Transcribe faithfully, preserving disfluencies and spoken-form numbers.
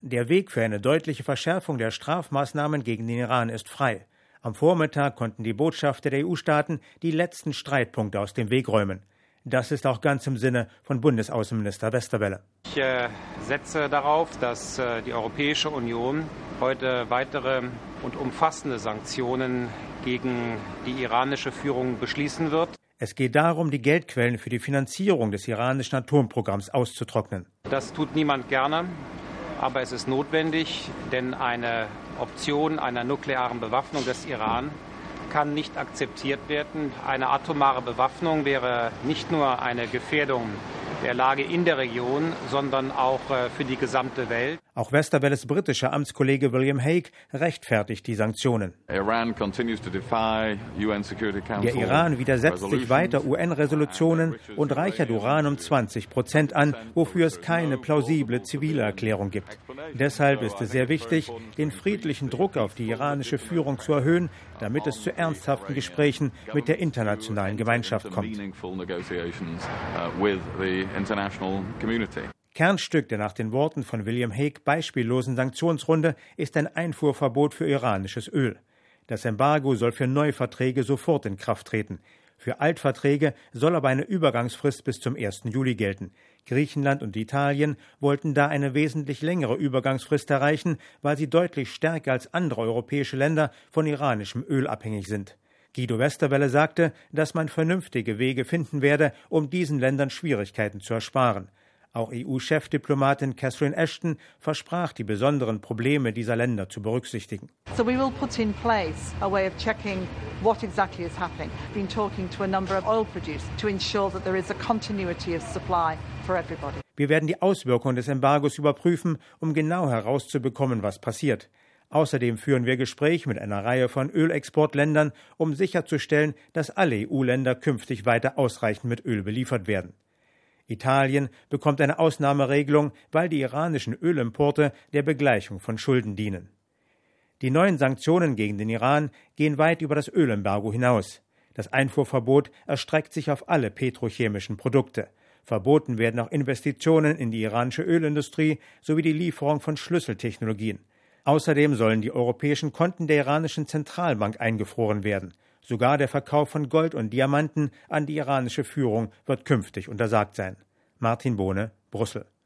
Der Weg für eine deutliche Verschärfung der Strafmaßnahmen gegen den Iran ist frei. Am Vormittag konnten die Botschafter der E U-Staaten die letzten Streitpunkte aus dem Weg räumen. Das ist auch ganz im Sinne von Bundesaußenminister Westerwelle. Ich äh, setze darauf, dass äh, die Europäische Union heute weitere und umfassende Sanktionen gegen die iranische Führung beschließen wird. Es geht darum, die Geldquellen für die Finanzierung des iranischen Atomprogramms auszutrocknen. Das tut niemand gerne, aber es ist notwendig, denn eine Option einer nuklearen Bewaffnung des Iran kann nicht akzeptiert werden. Eine atomare Bewaffnung wäre nicht nur eine Gefährdung der Lage in der Region, sondern auch für die gesamte Welt. Auch Westerwelles britischer Amtskollege William Hague rechtfertigt die Sanktionen. Der Iran widersetzt sich weiter U N-Resolutionen und reichert Uran um zwanzig Prozent an, wofür es keine plausible zivile Erklärung gibt. Deshalb ist es sehr wichtig, den friedlichen Druck auf die iranische Führung zu erhöhen, damit es zu ernsthaften Gesprächen mit der internationalen Gemeinschaft kommt. Kernstück der nach den Worten von William Hague beispiellosen Sanktionsrunde ist ein Einfuhrverbot für iranisches Öl. Das Embargo soll für Neuverträge sofort in Kraft treten. Für Altverträge soll aber eine Übergangsfrist bis zum ersten Juli gelten. Griechenland und Italien wollten da eine wesentlich längere Übergangsfrist erreichen, weil sie deutlich stärker als andere europäische Länder von iranischem Öl abhängig sind. Guido Westerwelle sagte, dass man vernünftige Wege finden werde, um diesen Ländern Schwierigkeiten zu ersparen. Auch E U-Chefdiplomatin Catherine Ashton versprach, die besonderen Probleme dieser Länder zu berücksichtigen. So we will put in place a way of checking what exactly is happening. We've been talking to a number of oil producers to ensure that there is a continuity of supply for everybody. Wir werden die Auswirkungen des Embargos überprüfen, um genau herauszubekommen, was passiert. Außerdem führen wir Gespräche mit einer Reihe von Ölexportländern, um sicherzustellen, dass alle E U-Länder künftig weiter ausreichend mit Öl beliefert werden. Italien bekommt eine Ausnahmeregelung, weil die iranischen Ölimporte der Begleichung von Schulden dienen. Die neuen Sanktionen gegen den Iran gehen weit über das Ölembargo hinaus. Das Einfuhrverbot erstreckt sich auf alle petrochemischen Produkte. Verboten werden auch Investitionen in die iranische Ölindustrie sowie die Lieferung von Schlüsseltechnologien. Außerdem sollen die europäischen Konten der iranischen Zentralbank eingefroren werden. Sogar der Verkauf von Gold und Diamanten an die iranische Führung wird künftig untersagt sein. Martin Bohne, Brüssel.